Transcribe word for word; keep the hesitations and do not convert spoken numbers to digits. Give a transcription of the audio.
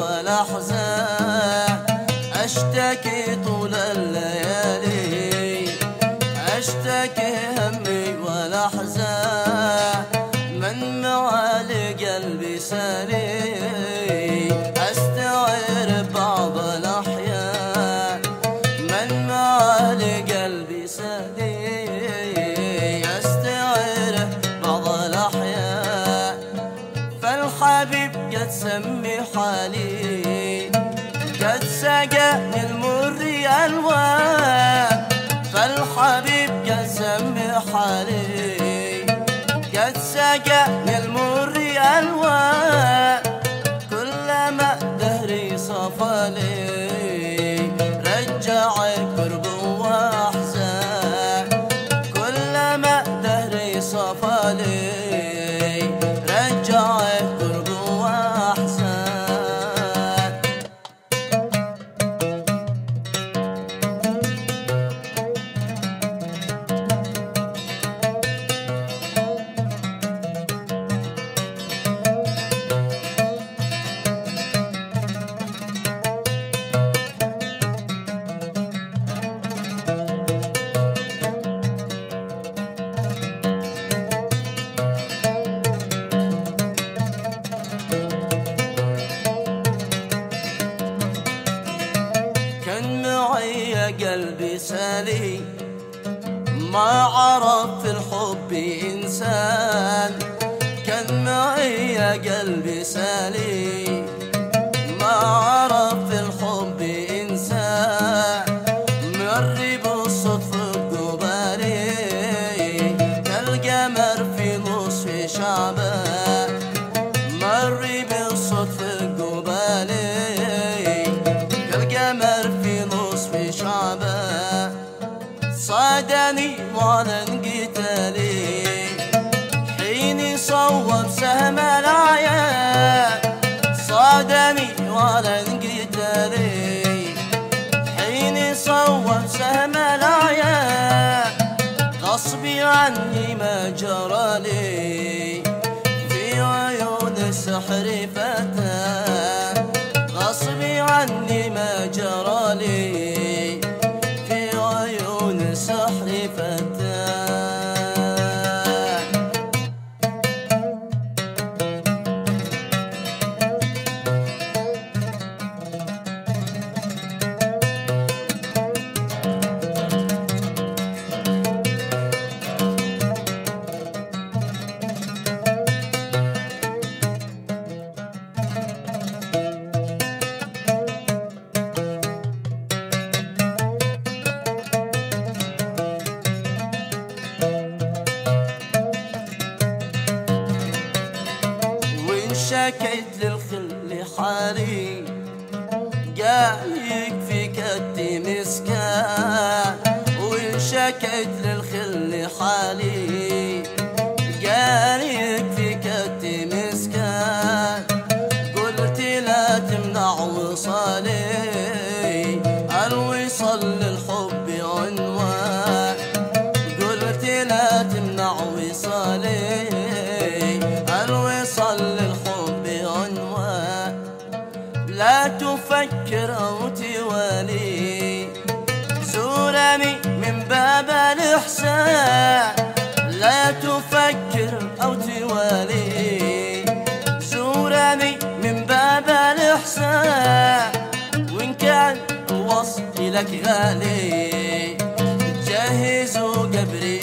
والأحزان، أشتكي طول الليالي، أشتكي همي والأحزان، من معالي قلبي سالي، أستعير بعض الأحيان، من معالي قلبي سالي، أستعير بعض الأحيان، فالحبيب قد سمي حالي، قد سقاني المر ألوان، فالحبيب قد سمي حالي، قد سقاني المر ألوان، كلما دهري صفالي رجع كرب وأحزان، كلما دهري صفالي رجع كرب وأحزان. قلبي سالي ما عرف في الحب إنسان، كان معي يا قلبي سالي ما عرف في الحب إنسان، مر بالصدفة قبالي كالقمر في نصف شعبان، مر بالصدفة قبالي كالقمر في نصف شعبان، صادني وعلن قتالي حين صوب سهم العيان، صادني وعلن قتالي حين صوب سهم العيان، غصبي عني ما جرى لي في عيون السحر فتاة، غصبي عني ما جرى لي في عيون السحر فتاة. شكيت للخل حالي قال يكفيك أنت مسكان، وإن شكيت للخل حالي قال يكفيك أنت مسكان، قلت لا تمنع وصالي الوصال للحب عنوان، قلت لا تمنع وصالي الوصال للحب عنوان، لا تفكر أو توالي زورني من باب الإحسان، لا تفكر أو توالي زورني من باب الإحسان، وإن كان وصلي لك غالي جهزوا قبري